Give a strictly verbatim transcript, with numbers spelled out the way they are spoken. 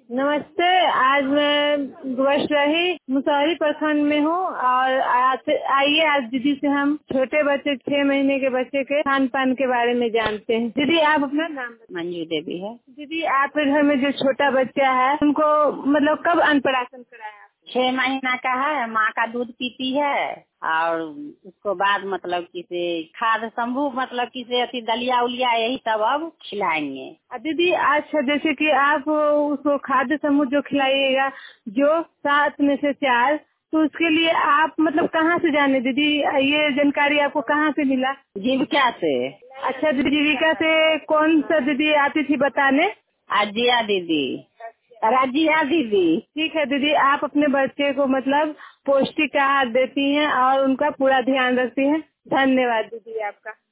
नमस्ते। आज मैं गुरसराही मुसहरी प्रखंड में हूँ और आज आइए आज दीदी से हम छोटे बच्चे छह महीने के बच्चे के खान पान के बारे में जानते हैं। दीदी आप अपना नाम बताइए। मंजू देवी है। दीदी आपके घर में जो छोटा बच्चा है उनको मतलब कब अन्नप्राशन कराया? छह महीना का है, माँ का दूध पीती है और उसको बाद मतलब किसे खाद शंभू मतलब किसे अति दलिया उलिया यही सब अब खिलाएंगे। दीदी अच्छा जैसे कि आप उसको खाद्य समूह जो खिलाइएगा जो सात में से चार, तो उसके लिए आप मतलब कहाँ से जाने दीदी, ये जानकारी आपको कहाँ से मिला? जीविका से। अच्छा दीदी जीविका से कौन सा दीदी आती थी बताने? अजिया दीदी, रजिया दीदी। ठीक है दीदी, आप अपने बच्चे को मतलब पौष्टिक आहार देती हैं और उनका पूरा ध्यान रखती हैं। धन्यवाद दीदी आपका।